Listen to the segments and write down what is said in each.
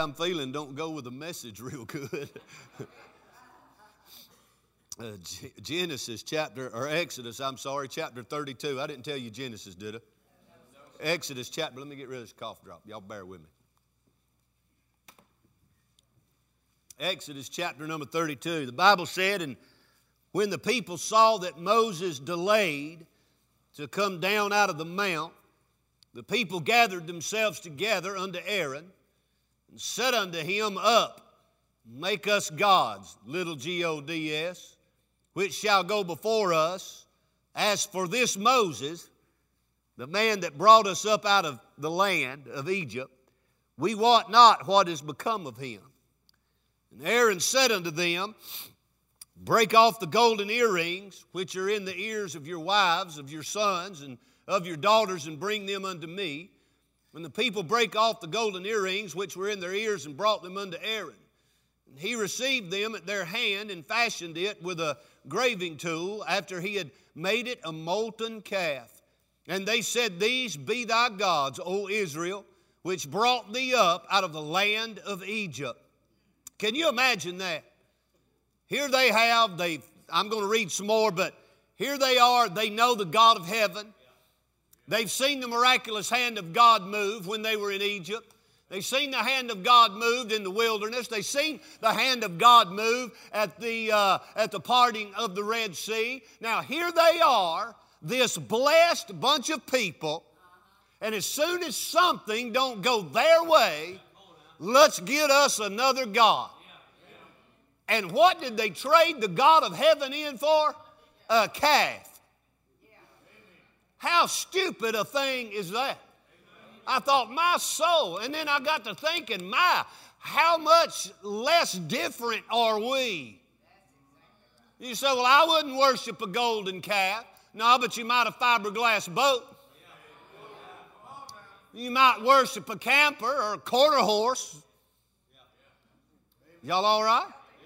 I'm feeling don't go with the message real good. Exodus, chapter 32. I didn't tell you Genesis, did I? Exodus chapter, let me get rid of this cough drop. Y'all bear with me. Exodus chapter number 32. The Bible said, and when the people saw that Moses delayed to come down out of the mount, the people gathered themselves together unto Aaron and said unto him, Up, make us gods, little G-O-D-S, which shall go before us. As for this Moses, the man that brought us up out of the land of Egypt, we wot not what is become of him. And Aaron said unto them, Break off the golden earrings, which are in the ears of your wives, of your sons, and of your daughters, and bring them unto me. When the people brake off the golden earrings, which were in their ears, and brought them unto Aaron. And he received them at their hand, and fashioned it with a graving tool, after he had made it a molten calf. And they said, These be thy gods, O Israel, which brought thee up out of the land of Egypt. Can you imagine that? Here they have, I'm going to read some more, but here they are, they know the God of heaven. They've seen the miraculous hand of God move when they were in Egypt. They've seen the hand of God move in the wilderness. They've seen the hand of God move at the parting of the Red Sea. Now here they are, this blessed bunch of people, and as soon as something don't go their way, let's get us another God. And what did they trade the God of heaven in for? A calf. How stupid a thing is that? I thought, my soul, and then I got to thinking, how much less different are we? You say, well, I wouldn't worship a golden calf. No, but you might a fiberglass boat. You might worship a camper or a quarter horse. Y'all all right?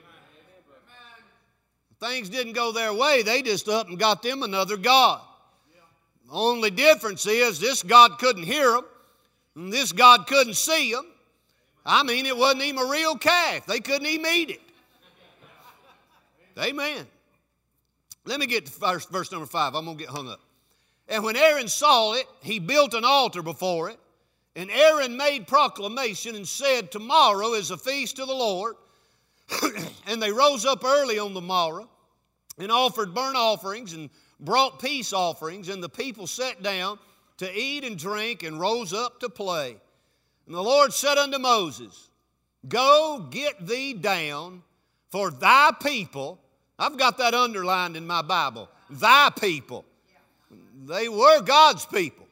Things didn't go their way. They just up and got them another God. The only difference is this God couldn't hear them, and this God couldn't see them. I mean, it wasn't even a real calf. They couldn't even eat it. Amen. Let me get to verse number 5. I'm going to get hung up. And when Aaron saw it, he built an altar before it. And Aaron made proclamation and said, Tomorrow is a feast to the Lord. And they rose up early on the morrow and offered burnt offerings and brought peace offerings. And the people sat down to eat and drink and rose up to play. And the Lord said unto Moses, Go get thee down, for thy people, I've got that underlined in my Bible, thy people. They were God's people.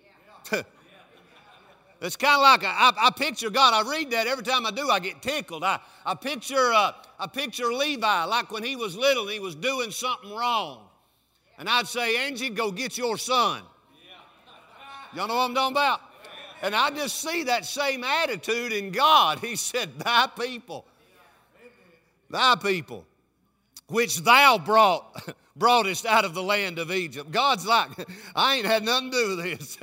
It's kind of like I picture God. I read that every time I do, I get tickled. I picture Levi like when he was little and he was doing something wrong. And I'd say, Angie, go get your son. Y'all know what I'm talking about? And I just see that same attitude in God. He said, Thy people, which thou broughtest out of the land of Egypt. God's like, I ain't had nothing to do with this.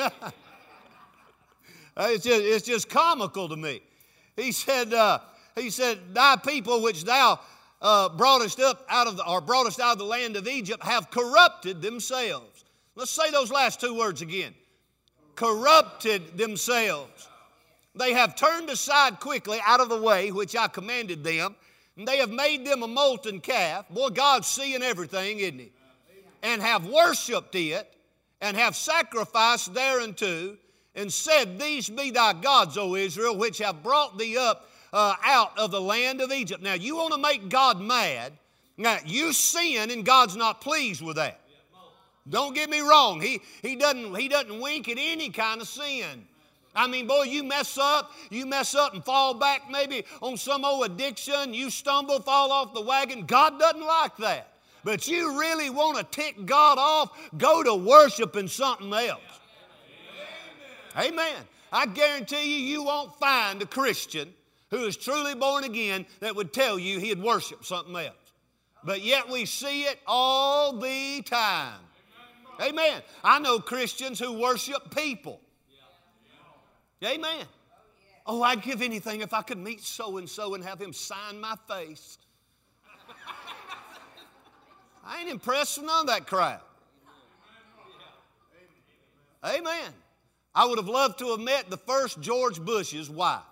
It's just comical to me. He said, Thy people which thou broughtest out of the land of Egypt have corrupted themselves. Let's say those last two words again. Corrupted themselves. They have turned aside quickly out of the way which I commanded them, and they have made them a molten calf. Boy, God's seeing everything, isn't He? And have worshipped it, and have sacrificed thereunto, and said, These be thy gods, O Israel, which have brought thee up out of the land of Egypt. Now, you want to make God mad. Now, you sin, and God's not pleased with that. Don't get me wrong. He doesn't wink at any kind of sin. I mean, boy, you mess up and fall back maybe on some old addiction. You stumble, fall off the wagon. God doesn't like that. But you really want to tick God off, go to worshiping something else. Amen. I guarantee you won't find a Christian who is truly born again that would tell you he'd worship something else. But yet we see it all the time. Amen. I know Christians who worship people. Amen. Oh, I'd give anything if I could meet so-and-so and have him sign my face. I ain't impressed with none of that crowd. Amen. I would have loved to have met the first George Bush's wife.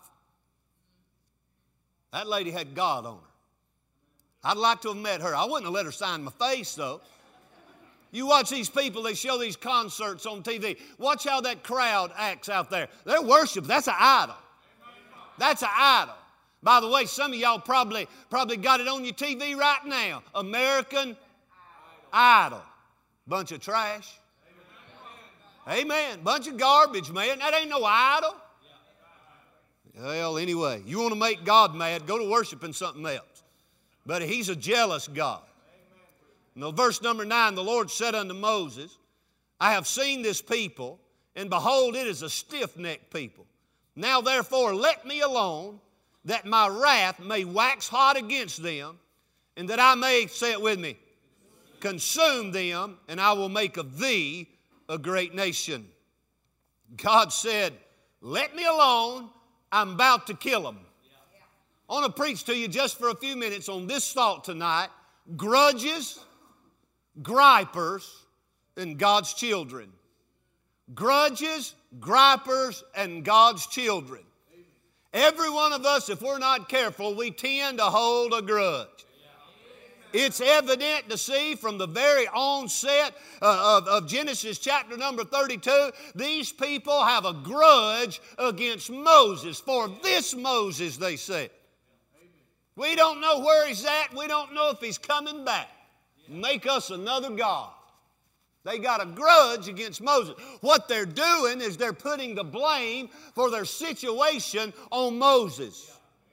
That lady had God on her. I'd like to have met her. I wouldn't have let her sign my face, though. You watch these people, they show these concerts on TV. Watch how that crowd acts out there. Their worship, that's an idol. That's an idol. By the way, some of y'all probably got it on your TV right now. American Idol. Bunch of trash. Amen. Bunch of garbage, man. That ain't no idol. Well, anyway, you want to make God mad, go to worshiping something else. But He's a jealous God. Now, verse number 9, the Lord said unto Moses, I have seen this people, and behold, it is a stiff-necked people. Now, therefore, let me alone, that my wrath may wax hot against them, and that I may, say it with me, consume them, and I will make of thee a great nation. God said, let me alone, I'm about to kill them. I want to preach to you just for a few minutes on this thought tonight. Grudges, gripers, and God's children. Grudges, gripers, and God's children. Every one of us, if we're not careful, we tend to hold a grudge. It's evident to see from the very onset of Genesis chapter number 32, these people have a grudge against Moses. For this Moses, they said. We don't know where he's at. We don't know if he's coming back. Make us another God. They got a grudge against Moses. What they're doing is they're putting the blame for their situation on Moses.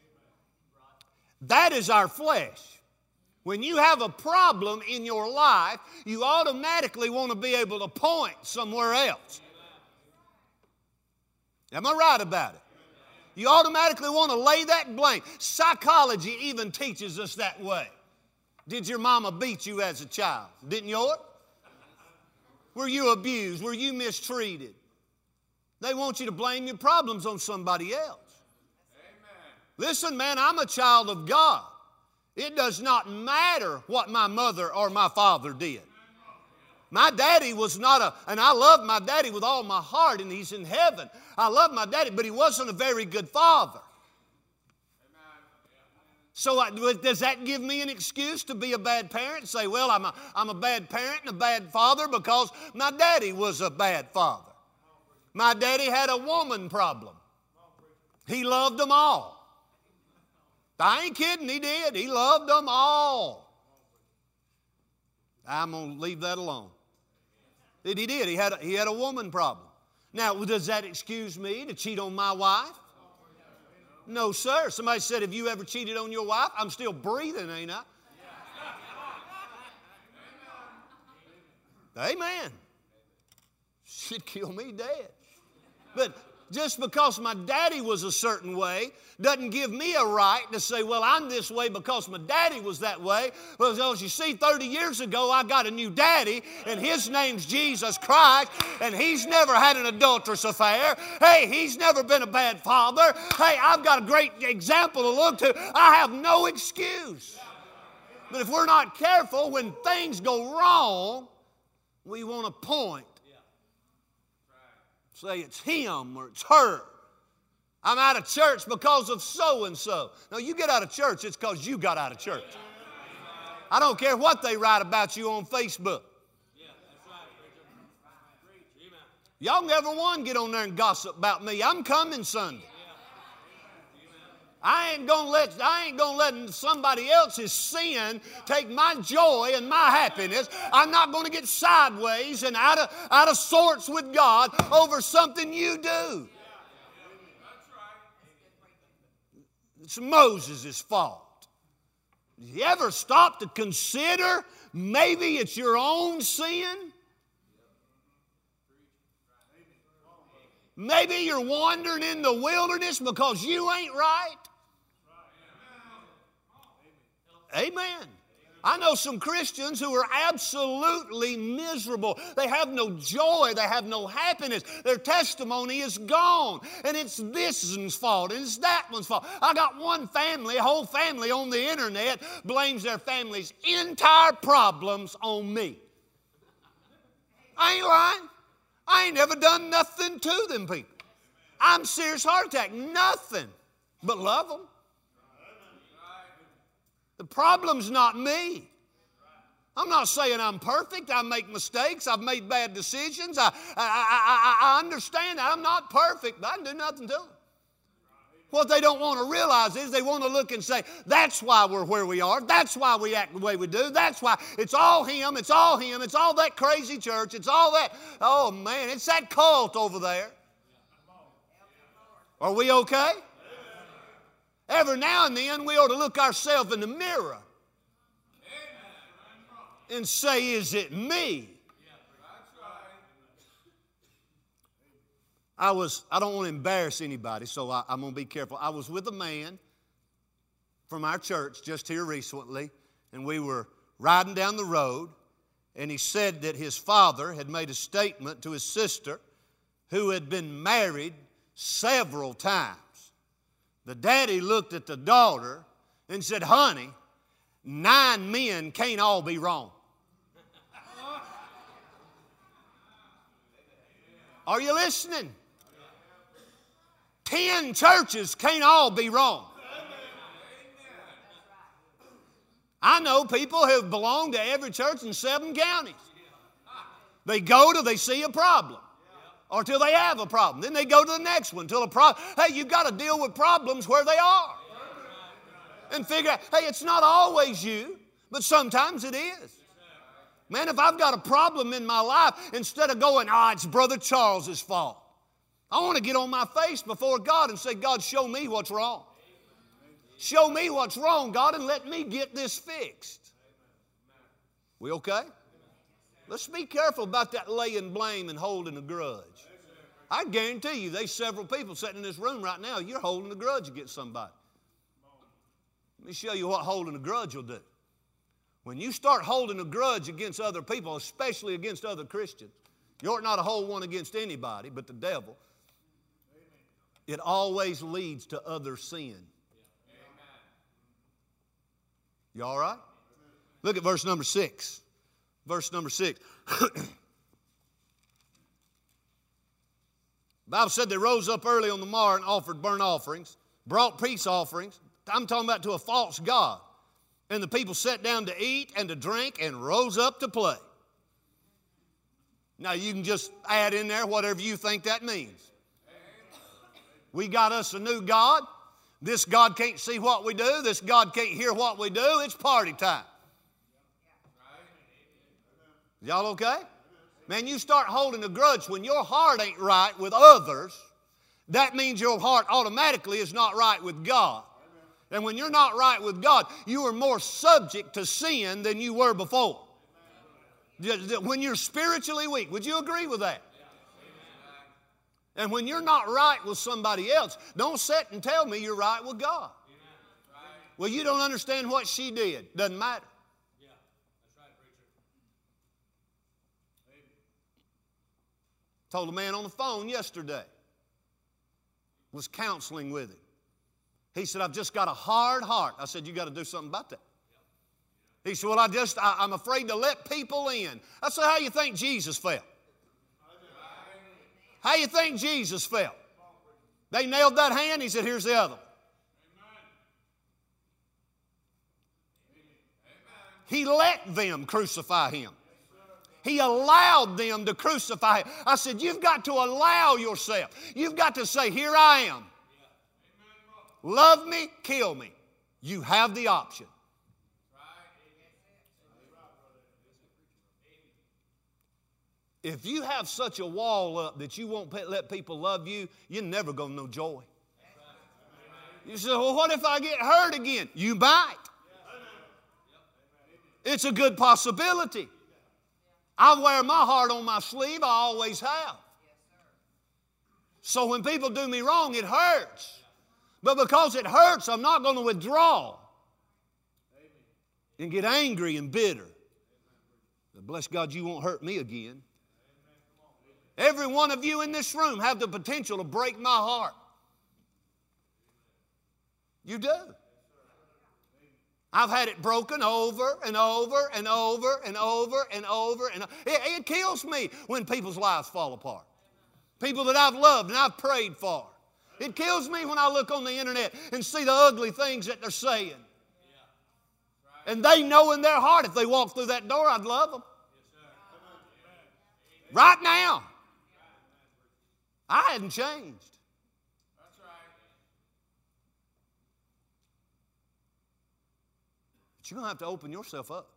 That is our flesh. When you have a problem in your life, you automatically want to be able to point somewhere else. Am I right about it? You automatically want to lay that blame. Psychology even teaches us that way. Did your mama beat you as a child? Didn't yours? Were you abused? Were you mistreated? They want you to blame your problems on somebody else. Amen. Listen, man, I'm a child of God. It does not matter what my mother or my father did. My daddy was not and I love my daddy with all my heart, and he's in heaven. I love my daddy, but he wasn't a very good father. So does that give me an excuse to be a bad parent? Say, well, I'm a bad parent and a bad father because my daddy was a bad father. My daddy had a woman problem. He loved them all. I ain't kidding, he did. He loved them all. I'm going to leave that alone. He did. He had a woman problem. Now, does that excuse me to cheat on my wife? No, sir. Somebody said, have you ever cheated on your wife? I'm still breathing, ain't I? Amen. She'd kill me dead. But just because my daddy was a certain way doesn't give me a right to say, well, I'm this way because my daddy was that way. Because you see, 30 years ago, I got a new daddy, and his name's Jesus Christ, and he's never had an adulterous affair. Hey, he's never been a bad father. Hey, I've got a great example to look to. I have no excuse. But if we're not careful, when things go wrong, we want to point. Say it's him or it's her. I'm out of church because of so-and-so. No, you get out of church, it's because you got out of church. I don't care what they write about you on Facebook. Y'all never one get on there and gossip about me. I'm coming Sunday. I ain't gonna let somebody else's sin take my joy and my happiness. I'm not going to get sideways and out of sorts with God over something you do. It's Moses' fault. You ever stop to consider maybe it's your own sin? Maybe you're wandering in the wilderness because you ain't right. Amen. I know some Christians who are absolutely miserable. They have no joy. They have no happiness. Their testimony is gone. And it's this one's fault and it's that one's fault. I got one family, a whole family on the internet blames their family's entire problems on me. I ain't lying. I ain't ever done nothing to them people. I'm serious heart attack. Nothing but love them. The problem's not me. I'm not saying I'm perfect. I make mistakes. I've made bad decisions. I understand that I'm not perfect, but I can do nothing to them. What they don't want to realize is they want to look and say, that's why we're where we are. That's why we act the way we do. That's why it's all him. It's all him. It's all that crazy church. It's all that, oh man, it's that cult over there. Are we okay? Every now and then we ought to look ourselves in the mirror and say, is it me? I don't want to embarrass anybody, so I'm going to be careful. I was with a man from our church just here recently, and we were riding down the road, and he said that his father had made a statement to his sister who had been married several times. The daddy looked at the daughter and said, honey, 9 men can't all be wrong. Are you listening? 10 churches can't all be wrong. I know people who belong to every church in 7 counties. They go till they see a problem. Or till they have a problem. Then they go to the next one till a problem. Hey, you've got to deal with problems where they are. And figure out, hey, it's not always you, but sometimes it is. Man, if I've got a problem in my life, instead of going, it's Brother Charles's fault, I want to get on my face before God and say, God, show me what's wrong. Show me what's wrong, God, and let me get this fixed. We okay? Let's be careful about that laying blame and holding a grudge. I guarantee you there's several people sitting in this room right now, you're holding a grudge against somebody. Let me show you what holding a grudge will do. When you start holding a grudge against other people, especially against other Christians, you ought not to hold one against anybody but the devil. It always leads to other sin. You all right? Look at verse number 6. Verse number 6. The Bible said they rose up early on the morrow and offered burnt offerings, brought peace offerings. I'm talking about to a false god. And the people sat down to eat and to drink and rose up to play. Now you can just add in there whatever you think that means. We got us a new God. This God can't see what we do. This God can't hear what we do. It's party time. Y'all okay? Man, you start holding a grudge when your heart ain't right with others, that means your heart automatically is not right with God. And when you're not right with God, you are more subject to sin than you were before. When you're spiritually weak, would you agree with that? And when you're not right with somebody else, don't sit and tell me you're right with God. Well, you don't understand what she did. Doesn't matter. Told a man on the phone yesterday, was counseling with him. He said, I've just got a hard heart. I said, you got to do something about that. He said, well, I'm afraid to let people in. I said, how you think Jesus felt? How you think Jesus felt? They nailed that hand. He said, here's the other one. He let them crucify him. He allowed them to crucify him. I said, you've got to allow yourself. You've got to say, here I am. Love me, kill me. You have the option. If you have such a wall up that you won't let people love you, you're never going to know joy. You say, well, what if I get hurt again? You might. It's a good possibility. I wear my heart on my sleeve. I always have. So when people do me wrong, it hurts. But because it hurts, I'm not going to withdraw. and get angry and bitter. But bless God, you won't hurt me again. Every one of you in this room have the potential to break my heart. You do. I've had it broken over and over and over and over and over. And it kills me when people's lives fall apart. People that I've loved and I've prayed for. It kills me when I look on the internet and see the ugly things that they're saying. And they know in their heart if they walk through that door, I'd love them. Right now. I hadn't changed. But you're going to have to open yourself up.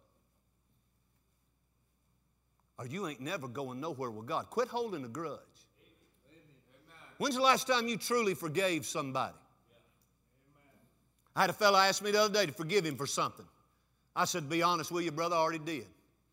Or you ain't never going nowhere with God. Quit holding a grudge. When's the last time you truly forgave somebody? I had a fellow ask me the other day to forgive him for something. I said, to be honest with you, brother, I already did.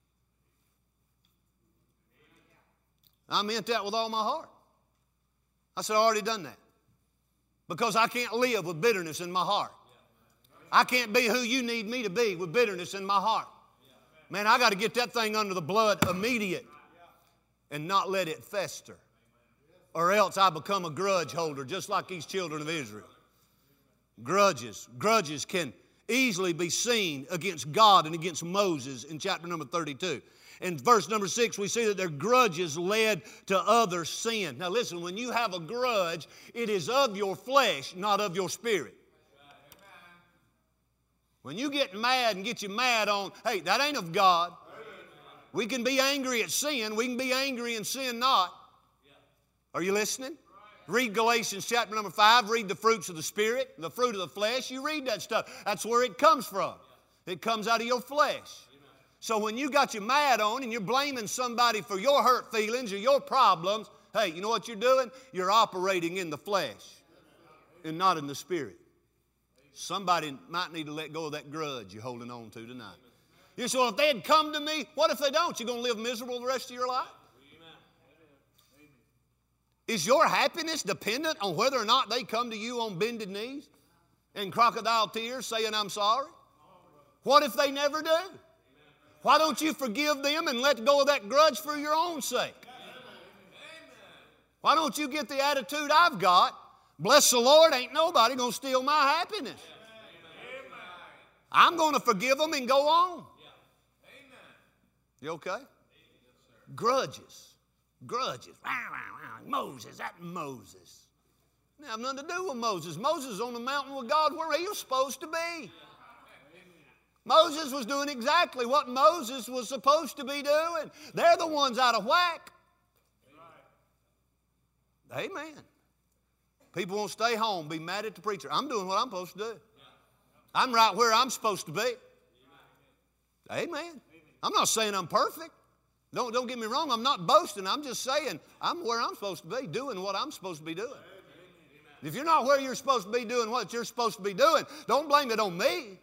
I meant that with all my heart. I said, I already done that. Because I can't live with bitterness in my heart. I can't be who you need me to be with bitterness in my heart. Man, I got to get that thing under the blood immediate and not let it fester. Or else I become a grudge holder just like these children of Israel. Grudges can easily be seen against God and against Moses in chapter number 32. In verse number 6, we see that their grudges led to other sin. Now listen, when you have a grudge, it is of your flesh, not of your spirit. When you get mad and get you mad on, hey, that ain't of God. We can be angry at sin. We can be angry and sin not. Are you listening? Read Galatians chapter number 5. Read the fruits of the Spirit, the fruit of the flesh. You read that stuff. That's where it comes from. It comes out of your flesh. So when you got you mad on and you're blaming somebody for your hurt feelings or your problems, hey, you know what you're doing? You're operating in the flesh and not in the Spirit. Somebody might need to let go of that grudge you're holding on to tonight. You say, well, if they had come to me, what if they don't? You're going to live miserable the rest of your life? Is your happiness dependent on whether or not they come to you on bended knees and crocodile tears saying, I'm sorry? What if they never do? Why don't you forgive them and let go of that grudge for your own sake? Why don't you get the attitude I've got? Bless the Lord, ain't nobody going to steal my happiness. I'm going to forgive them and go on. You okay? Grudges. Moses, that Moses. It have nothing to do with Moses. Moses is on the mountain with God where he was supposed to be. Moses was doing exactly what Moses was supposed to be doing. They're the ones out of whack. Amen. People won't stay home, be mad at the preacher. I'm doing what I'm supposed to do. I'm right where I'm supposed to be. Amen. I'm not saying I'm perfect. Don't get me wrong, I'm not boasting. I'm just saying I'm where I'm supposed to be, doing what I'm supposed to be doing. If you're not where you're supposed to be doing what you're supposed to be doing, don't blame it on me.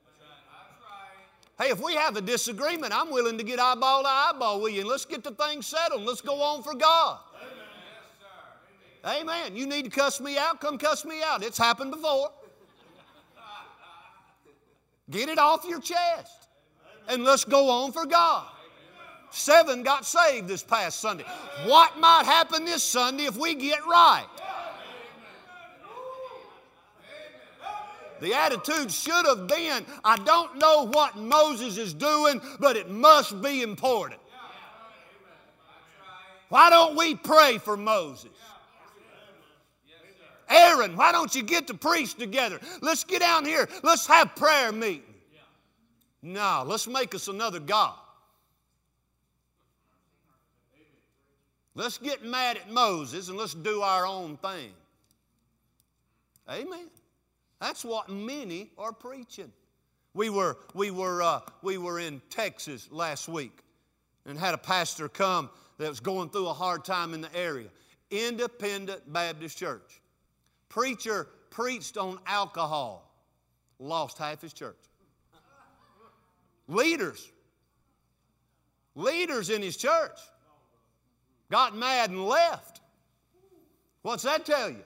Hey, if we have a disagreement, I'm willing to get eyeball to eyeball with you, and let's get the thing settled. Let's go on for God. Amen. You need to cuss me out, come cuss me out. It's happened before. Get it off your chest, and let's go on for God. 7 got saved this past Sunday. What might happen this Sunday if we get right? The attitude should have been, I don't know what Moses is doing, but it must be important. Why don't we pray for Moses? Aaron, why don't you get the priests together? Let's get down here. Let's have prayer meeting. No, let's make us another God. Let's get mad at Moses and let's do our own thing. Amen. That's what many are preaching. We were in Texas last week and had a pastor come that was going through a hard time in the area. Independent Baptist Church. Preacher preached on alcohol. Lost half his church. Leaders in his church got mad and left. What's that tell you?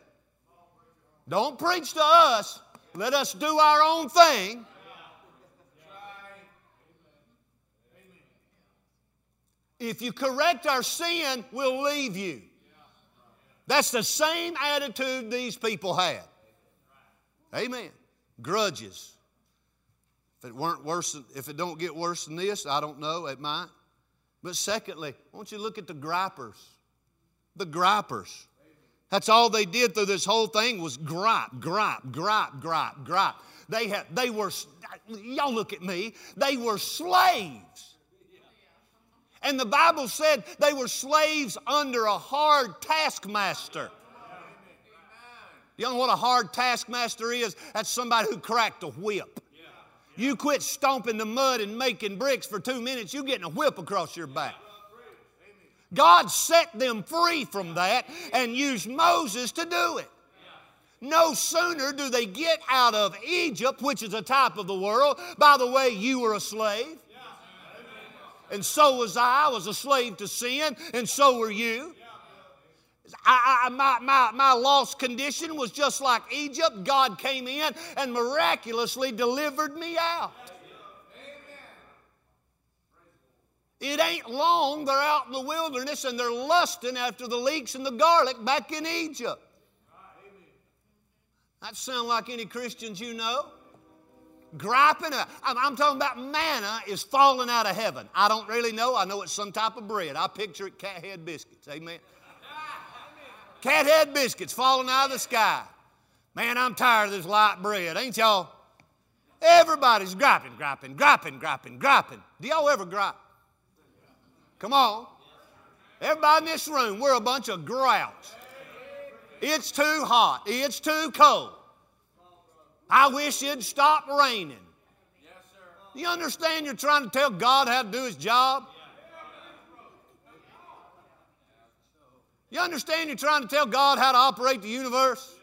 Don't preach to us. Let us do our own thing. If you correct our sin, we'll leave you. That's the same attitude these people had. Amen. Grudges. If it don't get worse than this, I don't know, it might. But secondly, I want you to look at the gripers. The gripers. That's all they did through this whole thing was gripe. They were, y'all look at me, they were slaves. And the Bible said they were slaves under a hard taskmaster. You know what a hard taskmaster is? That's somebody who cracked a whip. You quit stomping the mud and making bricks for 2 minutes, you're getting a whip across your back. God set them free from that and used Moses to do it. No sooner do they get out of Egypt, which is a type of the world. By the way, you were a slave. And so was I. I was a slave to sin, and so were you. My lost condition was just like Egypt. God came in and miraculously delivered me out. It ain't long they're out in the wilderness and they're lusting after the leeks and the garlic back in Egypt. That sound like any Christians you know? Griping. I'm talking about manna is falling out of heaven. I don't really know. I know it's some type of bread. I picture it cat head biscuits. Amen. Cat head biscuits falling out of the sky. Man, I'm tired of this light bread. Ain't y'all? Everybody's griping. Do y'all ever gripe? Come on. Everybody in this room, we're a bunch of grouts. It's too hot. It's too cold. I wish it'd stop raining. You understand you're trying to tell God how to do His job? You understand you're trying to tell God how to operate the universe?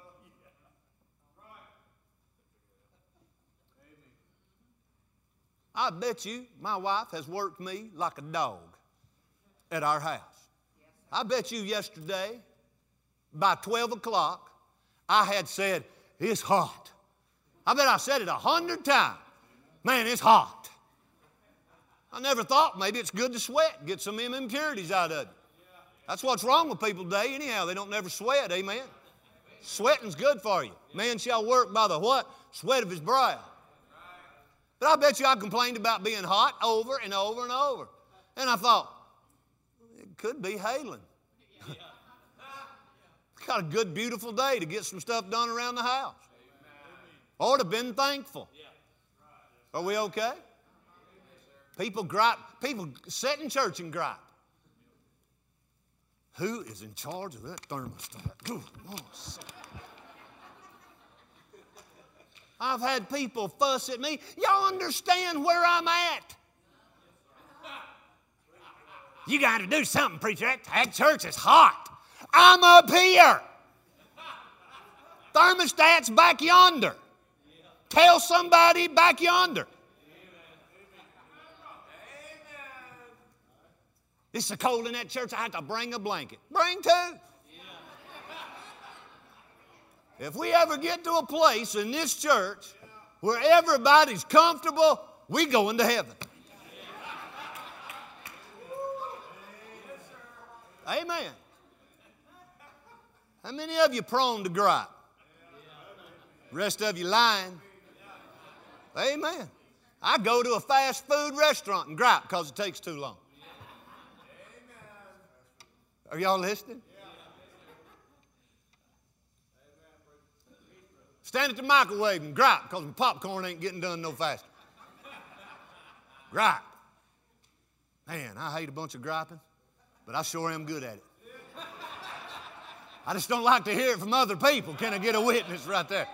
I bet you my wife has worked me like a dog at our house. I bet you yesterday, by 12 o'clock, I had said, it's hot. I bet I said it 100 times. Man, it's hot. I never thought maybe it's good to sweat, get some impurities out of it. That's what's wrong with people today anyhow. They don't never sweat, amen. Sweating's good for you. Man shall work by the what? Sweat of his brow. But I bet you I complained about being hot over and over and over. And I thought, it could be hailing. Got a good, beautiful day to get some stuff done around the house. Ought to have been thankful. Are we okay? People gripe. People sit in church and gripe. Who is in charge of that thermostat? Ooh, oh, I've had people fuss at me. Y'all understand where I'm at? You got to do something, preacher. That church is hot. I'm up here. Thermostat's back yonder. Tell somebody back yonder. It's so cold in that church, I have to bring a blanket. Bring two. If we ever get to a place in this church where everybody's comfortable, we go into heaven. Amen. How many of you prone to gripe? The rest of you lying. Amen. I go to a fast food restaurant and gripe because it takes too long. Are y'all listening? Stand at the microwave and gripe because my popcorn ain't getting done no faster. Gripe. Man, I hate a bunch of griping, but I sure am good at it. I just don't like to hear it from other people. Can I get a witness right there?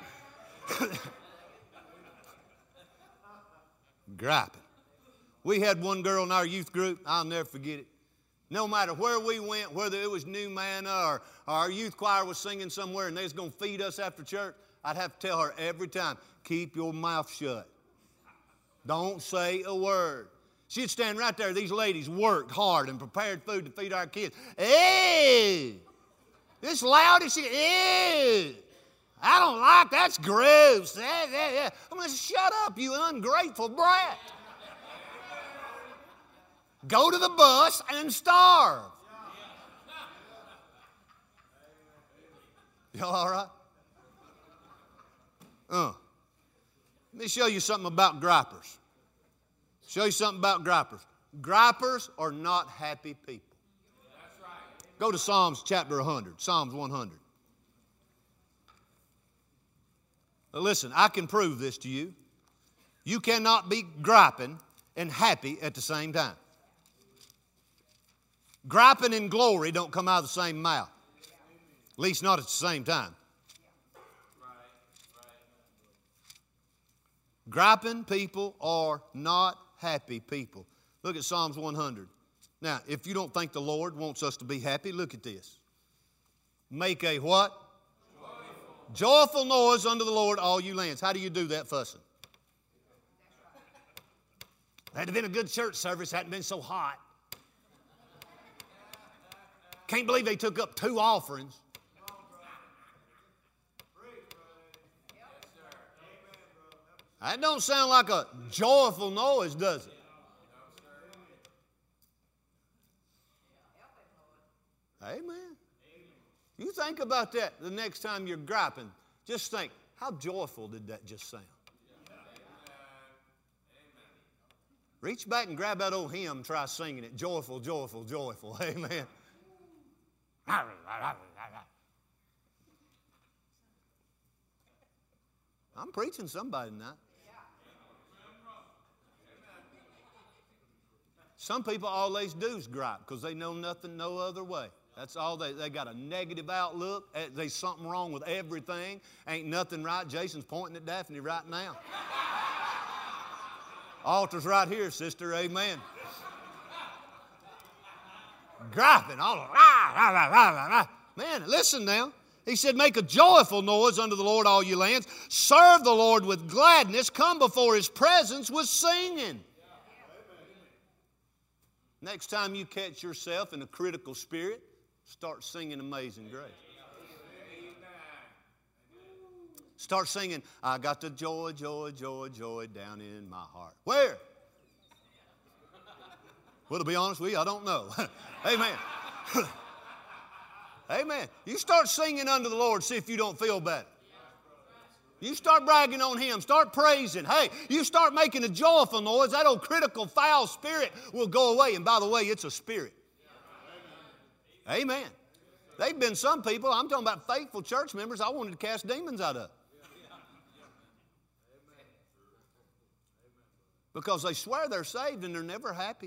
Griping. We had one girl in our youth group, I'll never forget it. No matter where we went, whether it was New Manna or our youth choir was singing somewhere and they was going to feed us after church, I'd have to tell her every time, keep your mouth shut. Don't say a word. She'd stand right there. These ladies worked hard and prepared food to feed our kids. Hey! This loud as she, ew, I don't like, that's gross. I'm going to shut up, you ungrateful brat. go to the bus and starve. Y'all all right? Let me show you something about gripers. Show you something about gripers. Gripers are not happy people. Go to Psalms chapter 100, Psalms 100. Now listen, I can prove this to you. You cannot be griping and happy at the same time. Griping and glory don't come out of the same mouth. At least not at the same time. Griping people are not happy people. Look at Psalms 100. Now, if you don't think the Lord wants us to be happy, look at this. Make a what? Joyful noise unto the Lord, all you lands. How do you do that fussing? That'd have been a good church service, hadn't been so hot. Can't believe they took up 2 offerings. That don't sound like a joyful noise, does it? Amen. You think about that the next time you're griping. Just think, how joyful did that just sound? Reach back and grab that old hymn and try singing it. Joyful, joyful, joyful. Amen. I'm preaching somebody tonight. Some people all they do is gripe because they know nothing no other way. That's all they got a negative outlook. There's something wrong with everything. Ain't nothing right. Jason's pointing at Daphne right now. Altar's right here, sister. Amen. Griping. All man, listen now. He said, make a joyful noise unto the Lord, all you lands. Serve the Lord with gladness. Come before His presence with singing. Next time you catch yourself in a critical spirit, start singing Amazing Grace. Start singing, I got the joy, joy, joy, joy down in my heart. Where? Well, to be honest with you, I don't know. Amen. Amen. You start singing unto the Lord, see if you don't feel better. You start bragging on Him. Start praising. Hey, you start making a joyful noise. That old critical, foul spirit will go away. And by the way, it's a spirit. Amen. They've been some people, I'm talking about faithful church members, I wanted to cast demons out of. Because they swear they're saved and they're never happy.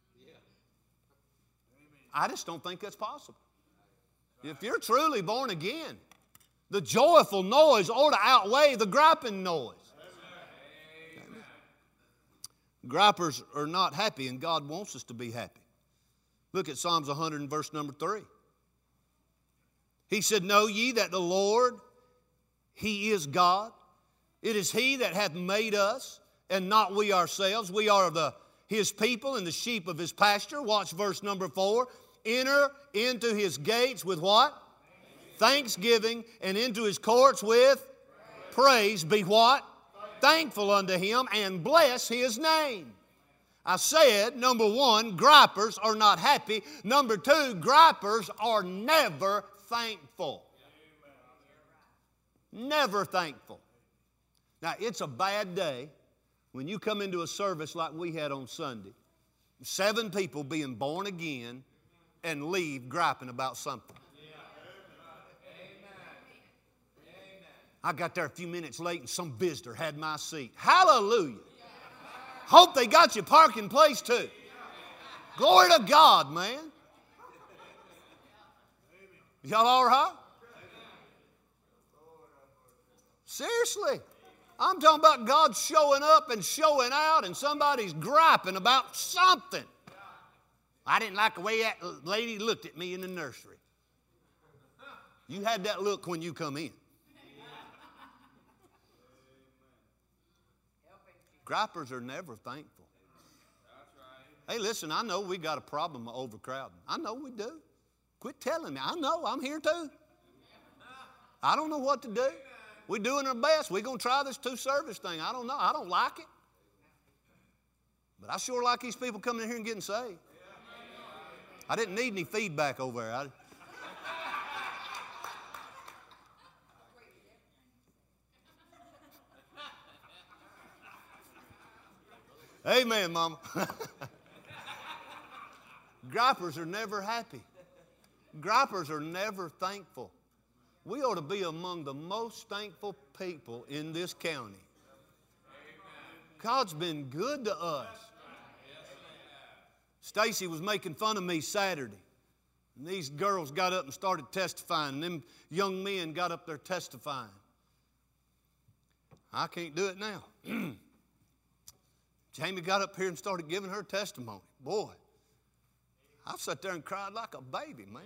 I just don't think that's possible. If you're truly born again, the joyful noise ought to outweigh the griping noise. Amen. Gripers are not happy, and God wants us to be happy. Look at Psalms 100 and verse number 3. He said, know ye that the Lord, He is God. It is He that hath made us, and not we ourselves. We are His people and the sheep of His pasture. Watch verse number 4. Enter into His gates with what? Thanksgiving, and into His courts with praise. Be what? Thankful unto Him, and bless His name. I said, number 1, gripers are not happy. Number 2, gripers are never thankful. Never thankful. Now, it's a bad day when you come into a service like we had on Sunday. 7 people being born again and leave griping about something. I got there a few minutes late and some visitor had my seat. Hallelujah. Hope they got your parking place too. Glory to God, man. Y'all all right? Seriously. I'm talking about God showing up and showing out and somebody's griping about something. I didn't like the way that lady looked at me in the nursery. You had that look when you come in. Gripers are never thankful. Hey, listen, I know we got a problem of overcrowding. I know we do. Quit telling me. I know, I'm here too. I don't know what to do. We're doing our best. We're going to try this 2-service thing. I don't know. I don't like it. But I sure like these people coming in here and getting saved. I didn't need any feedback over there. Amen, Mama. Gripers are never happy. Gripers are never thankful. We ought to be among the most thankful people in this county. God's been good to us. Stacy was making fun of me Saturday. And these girls got up and started testifying. And them young men got up there testifying. I can't do it now. Jamie got up here and started giving her testimony. Boy, I sat there and cried like a baby, man.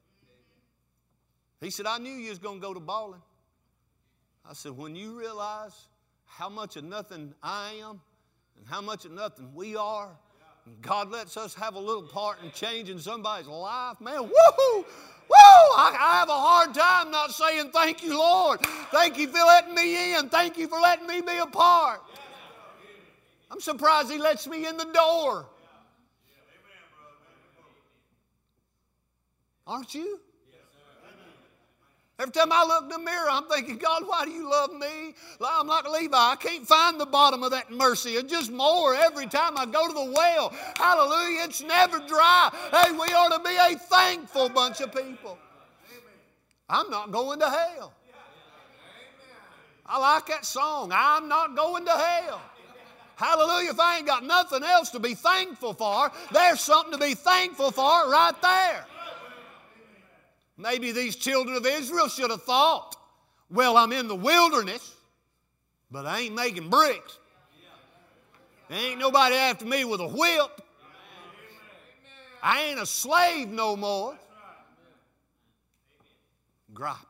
He said, I knew you was going to go to Ballin. I said, when you realize how much of nothing I am and how much of nothing we are, and God lets us have a little part in changing somebody's life, man, woohoo! Woo! I have a hard time not saying thank you, Lord. Thank you for letting me in. Thank you for letting me be a part. I'm surprised He lets me in the door. Aren't you? Every time I look in the mirror, I'm thinking, God, why do you love me? I'm like Levi. I can't find the bottom of that mercy. It's just more every time I go to the well. Hallelujah. It's never dry. Hey, we ought to be a thankful bunch of people. I'm not going to hell. I like that song. I'm not going to hell. Hallelujah. If I ain't got nothing else to be thankful for, there's something to be thankful for right there. Maybe these children of Israel should have thought, well, I'm in the wilderness, but I ain't making bricks. There ain't nobody after me with a whip. I ain't a slave no more. Griping.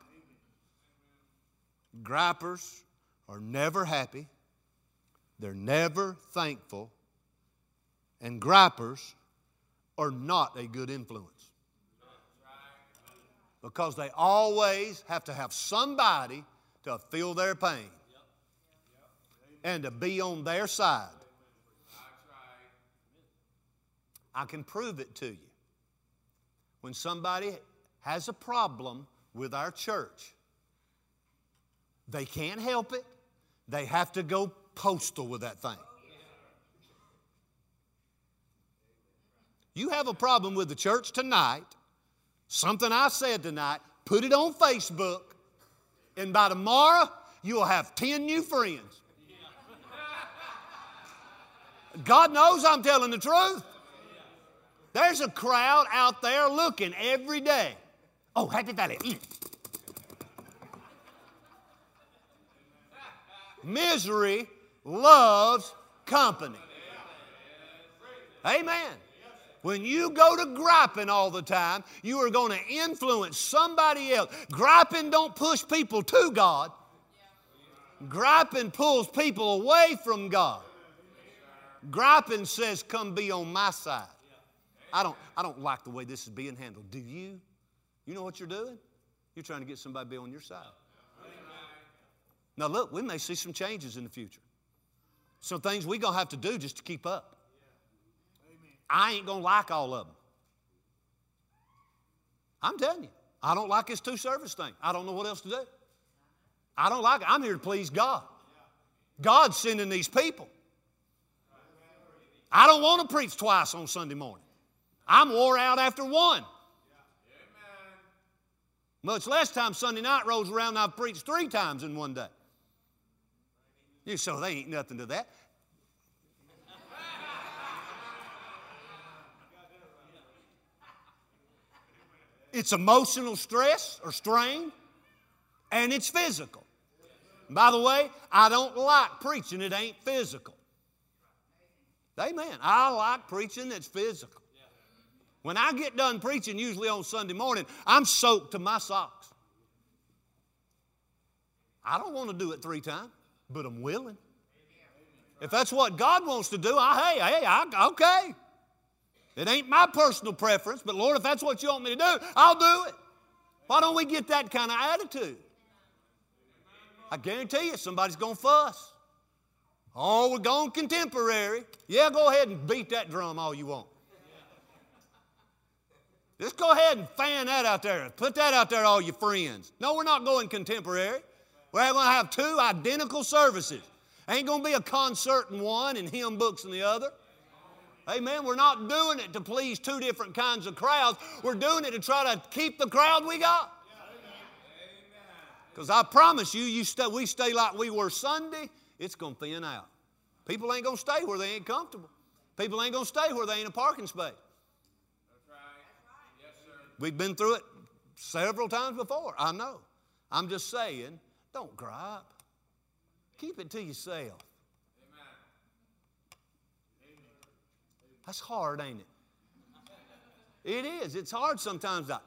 Gripers are never happy. They're never thankful. And gripers are not a good influence. Because they always have to have somebody to feel their pain and to be on their side. I can prove it to you. When somebody has a problem with our church, they can't help it. They have to go postal with that thing. You have a problem with the church tonight, something I said tonight, put it on Facebook, and by tomorrow, you'll have 10 new friends. God knows I'm telling the truth. There's a crowd out there looking every day. Oh, Happy Valley. Misery loves company. Amen. When you go to griping all the time, you are going to influence somebody else. Griping don't push people to God. Griping pulls people away from God. Griping says, come be on my side. I don't like the way this is being handled. Do you? You know what you're doing? You're trying to get somebody to be on your side. Now look, we may see some changes in the future. Some things we're going to have to do just to keep up. I ain't going to like all of them. I'm telling you, I don't like this two-service thing. I don't know what else to do. I don't like it. I'm here to please God. God's sending these people. I don't want to preach twice on Sunday morning. I'm wore out after one. Much less time Sunday night rolls around and I've preached 3 times in one day. You say, they ain't nothing to that. It's emotional stress or strain, and it's physical. By the way, I don't like preaching that ain't physical. Amen. I like preaching that's physical. When I get done preaching, usually on Sunday morning, I'm soaked to my socks. I don't want to do it 3 times, but I'm willing. If that's what God wants to do, okay. It ain't my personal preference, but Lord, if that's what you want me to do, I'll do it. Why don't we get that kind of attitude? I guarantee you somebody's going to fuss. Oh, we're going contemporary. Yeah, go ahead and beat that drum all you want. Just go ahead and fan that out there. Put that out there, all your friends. No, we're not going contemporary. We're going to have two identical services. Ain't going to be a concert in one and hymn books in the other. Amen. We're not doing it to please two different kinds of crowds. We're doing it to try to keep the crowd we got. Because I promise you, we stay like we were Sunday, it's going to thin out. People ain't going to stay where they ain't comfortable. People ain't going to stay where they ain't a parking space. We've been through it several times before. I know. I'm just saying, don't gripe. Keep it to yourself. That's hard, ain't it? It is. It's hard sometimes to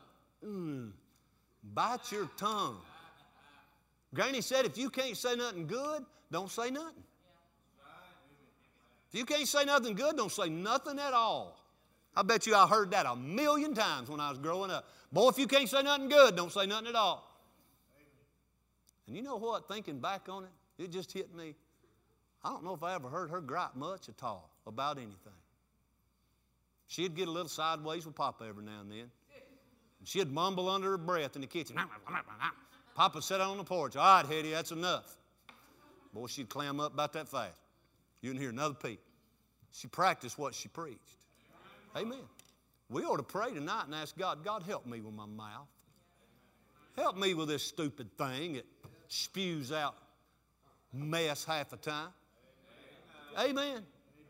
bite your tongue. Granny said, if you can't say nothing good, don't say nothing. If you can't say nothing good, don't say nothing at all. I bet you I heard that 1,000,000 times when I was growing up. Boy, if you can't say nothing good, don't say nothing at all. And you know what? Thinking back on it, it just hit me. I don't know if I ever heard her gripe much at all about anything. She'd get a little sideways with Papa every now and then. And she'd mumble under her breath in the kitchen. Papa sat on the porch. All right, Hetty, that's enough. Boy, she'd clam up about that fast. You didn't hear another peep. She practiced what she preached. Amen. We ought to pray tonight and ask God, God, help me with my mouth. Help me with this stupid thing that spews out mess half the time. Amen.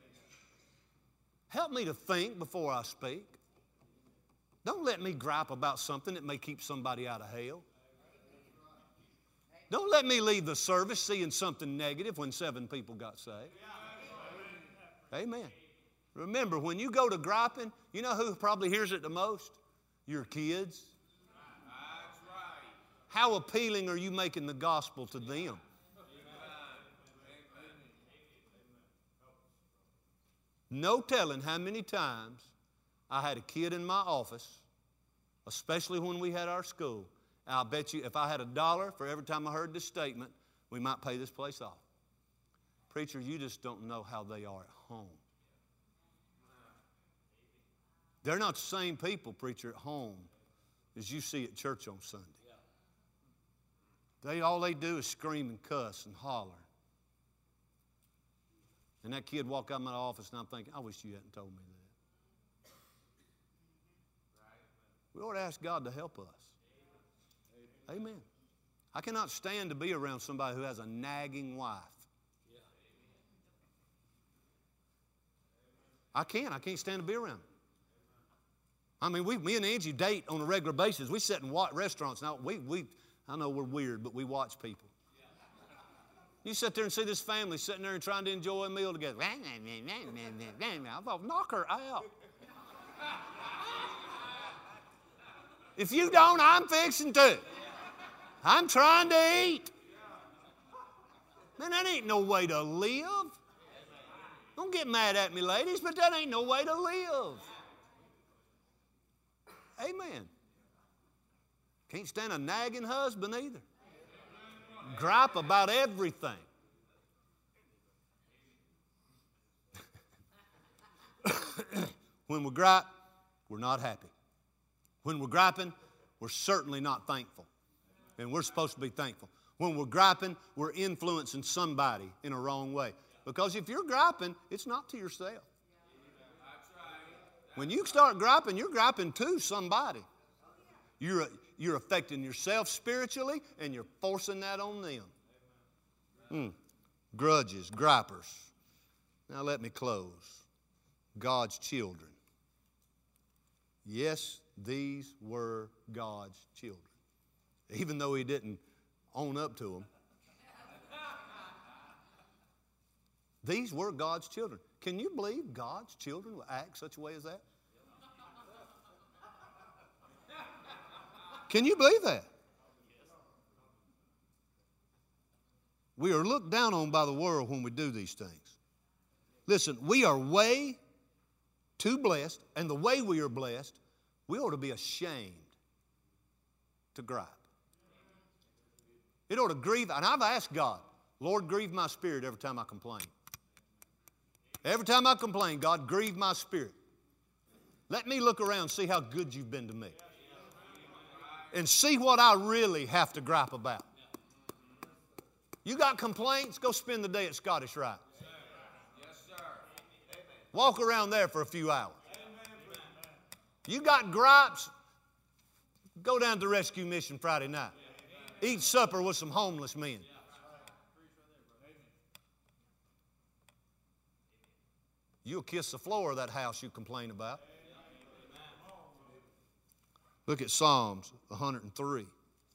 Help me to think before I speak. Don't let me gripe about something that may keep somebody out of hell. Don't let me leave the service seeing something negative when 7 people got saved. Amen. Remember, when you go to griping, you know who probably hears it the most? Your kids. How appealing are you making the gospel to them? No telling how many times I had a kid in my office, especially when we had our school. I'll bet you if I had $1 for every time I heard this statement, we might pay this place off. Preacher, you just don't know how they are at home. They're not the same people, preacher, at home as you see at church on Sunday. All they do is scream and cuss and holler. And that kid walk out of my office and I'm thinking, I wish you hadn't told me that. We ought to ask God to help us. Amen. I cannot stand to be around somebody who has a nagging wife. I can't stand to be around them. I mean, me and Angie date on a regular basis. We sit in restaurants. Now, I know we're weird, but we watch people. You sit there and see this family sitting there and trying to enjoy a meal together. I thought, knock her out. If you don't, I'm fixing to. I'm trying to eat. Man, that ain't no way to live. Don't get mad at me, ladies, but that ain't no way to live. Amen. Can't stand a nagging husband either. Gripe about everything. When we gripe, we're not happy. When we're griping, we're certainly not thankful. And we're supposed to be thankful. When we're griping, we're influencing somebody in a wrong way. Because if you're griping, it's not to yourself. When you start griping, you're griping to somebody. You're affecting yourself spiritually, and you're forcing that on them. Grudges, gripers. Now let me close. God's children. Yes, these were God's children. Even though he didn't own up to them. These were God's children. Can you believe God's children will act such a way as that? Can you believe that? We are looked down on by the world when we do these things. Listen, we are way too blessed, and the way we are blessed, we ought to be ashamed to gripe. It ought to grieve, and I've asked God, Lord, grieve my spirit every time I complain. Every time I complain, God, grieve my spirit. Let me look around and see how good you've been to me. And see what I really have to gripe about. You got complaints? Go spend the day at Scottish Rite. Walk around there for a few hours. You got gripes? Go down to the rescue mission Friday night. Eat supper with some homeless men. You'll kiss the floor of that house you complain about. Look at Psalms 103.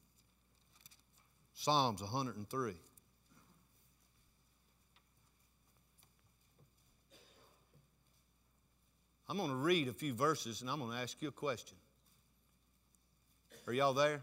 Psalms 103. I'm going to read a few verses and I'm going to ask you a question. Are y'all there?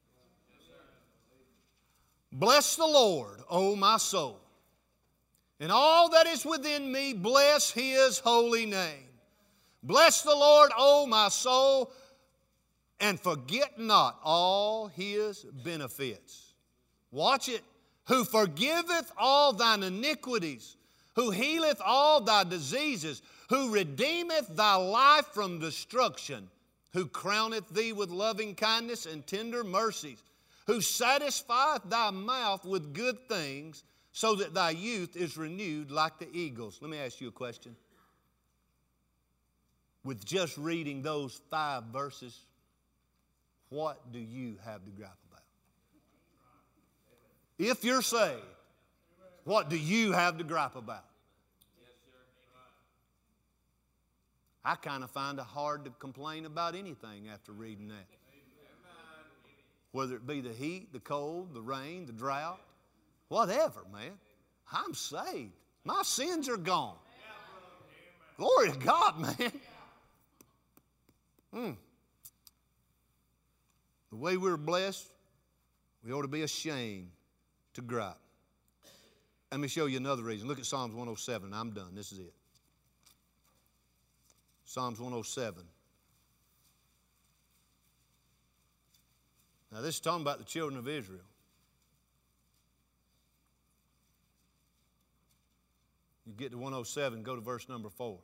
Bless the Lord, O my soul, and all that is within me, bless His holy name. Bless the Lord, O my soul, and forget not all His benefits. Watch it. Who forgiveth all thine iniquities, who healeth all thy diseases, who redeemeth thy life from destruction, who crowneth thee with loving kindness and tender mercies, who satisfieth thy mouth with good things, so that thy youth is renewed like the eagles. Let me ask you a question. With just reading those 5 verses, what do you have to gripe about? If you're saved, what do you have to gripe about? I kind of find it hard to complain about anything after reading that. Whether it be the heat, the cold, the rain, the drought, whatever, man. I'm saved. My sins are gone. Glory to God, man. The way we're blessed, we ought to be ashamed to gripe. Let me show you another reason. Look at Psalms 107. I'm done. This is it. Psalms 107. Now this is talking about the children of Israel. You get to 107, go to verse number 4.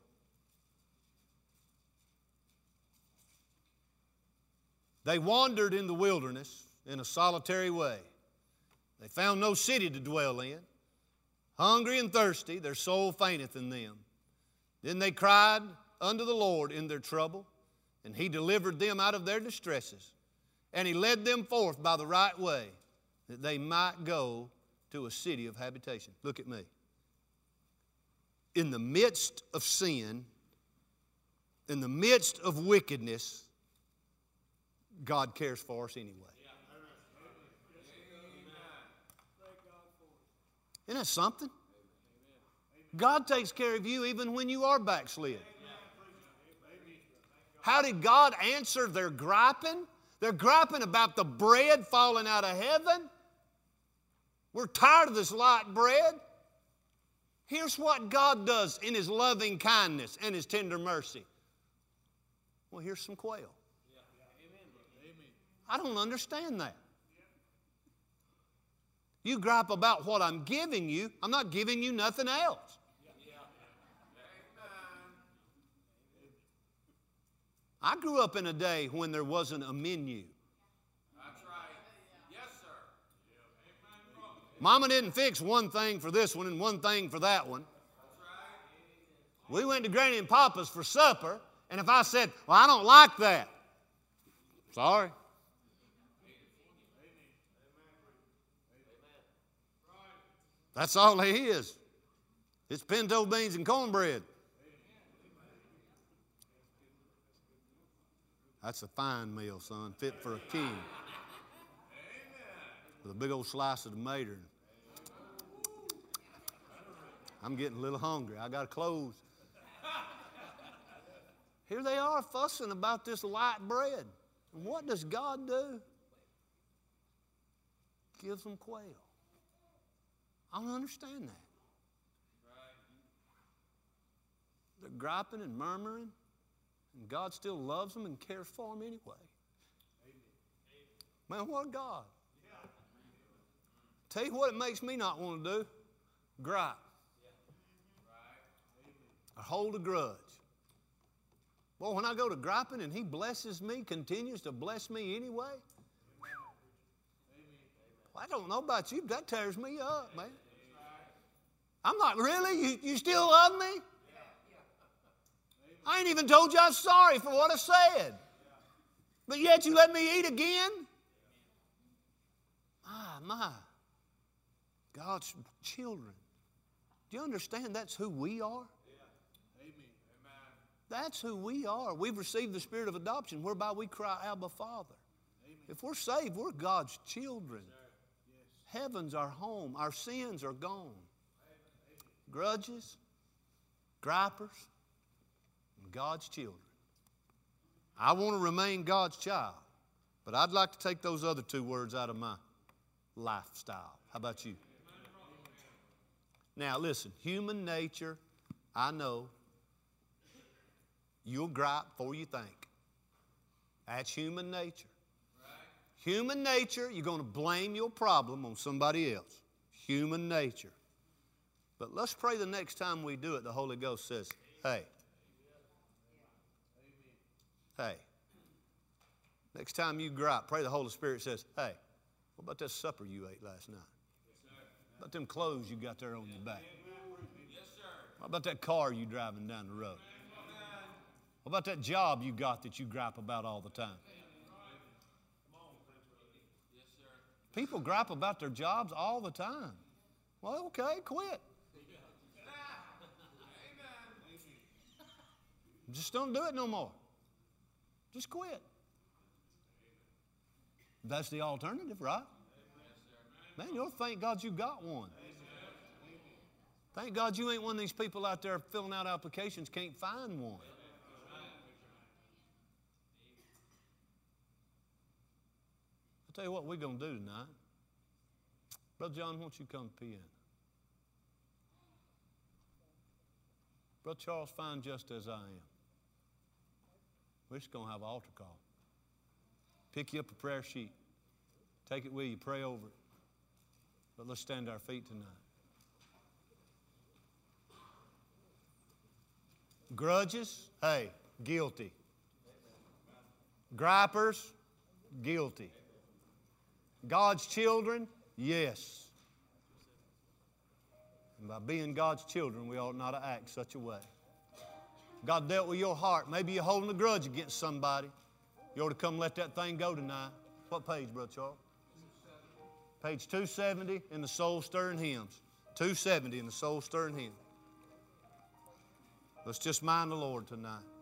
They wandered in the wilderness in a solitary way. They found no city to dwell in. Hungry and thirsty, their soul fainteth in them. Then they cried unto the Lord in their trouble, and He delivered them out of their distresses. And He led them forth by the right way, that they might go to a city of habitation. Look at me. In the midst of sin, in the midst of wickedness, God cares for us anyway. Isn't that something? God takes care of you even when you are backslid. How did God answer their griping? They're griping about the bread falling out of heaven. We're tired of this light bread. Here's what God does in His loving kindness and His tender mercy. Well, here's some quail. I don't understand that. You gripe about what I'm giving you. I'm not giving you nothing else. I grew up in a day when there wasn't a menu. That's right. Yes, sir. Mama didn't fix one thing for this one and one thing for that one. That's right. We went to Granny and Papa's for supper, and if I said, well, I don't like that. Sorry. That's all it is. It's pinto beans and cornbread. That's a fine meal, son, fit for a king. With a big old slice of tomato. I'm getting a little hungry. I got to close. Here they are fussing about this light bread. And what does God do? Gives them quail. I don't understand that. They're griping and murmuring, and God still loves them and cares for them anyway. Man, what a God. Tell you what it makes me not want to do. Gripe. hold a grudge. Well, when I go to griping and He blesses me, continues to bless me anyway, well, I don't know about you, but that tears me up, man. I'm not, really? You still love me? I ain't even told you I'm sorry for what I said. But yet you let me eat again? My. God's children. Do you understand that's who we are? That's who we are. We've received the spirit of adoption whereby we cry, Abba, Father. If we're saved, we're God's children. Heaven's our home. Our sins are gone. Grudges, gripers, and God's children. I want to remain God's child, but I'd like to take those other two words out of my lifestyle. How about you? Now listen, human nature, I know, you'll gripe before you think. That's human nature. Human nature, you're going to blame your problem on somebody else. Human nature. But let's pray the next time we do it, the Holy Ghost says, hey, next time you gripe, pray the Holy Spirit says, hey, what about that supper you ate last night? What about them clothes you got there on your back? What about that car you driving down the road? What about that job you got that you gripe about all the time? People gripe about their jobs all the time. Well, okay, quit. Just don't do it no more. Just quit. That's the alternative, right? Man, you'll thank God you got one. Thank God you ain't one of these people out there filling out applications, can't find one. I'll tell you what we're going to do tonight. Brother John, won't you come to the piano? Brother Charles, fine just as I am. We're just going to have an altar call. Pick you up a prayer sheet. Take it with you. Pray over it. But let's stand to our feet tonight. Grudges? Hey, guilty. Gripers? Guilty. God's children? Yes. And by being God's children, we ought not to act such a way. God dealt with your heart. Maybe you're holding a grudge against somebody. You ought to come let that thing go tonight. What page, Brother Charles? Page 270 in the Soul Stirring Hymns. 270 in the Soul Stirring Hymns. Let's just mind the Lord tonight.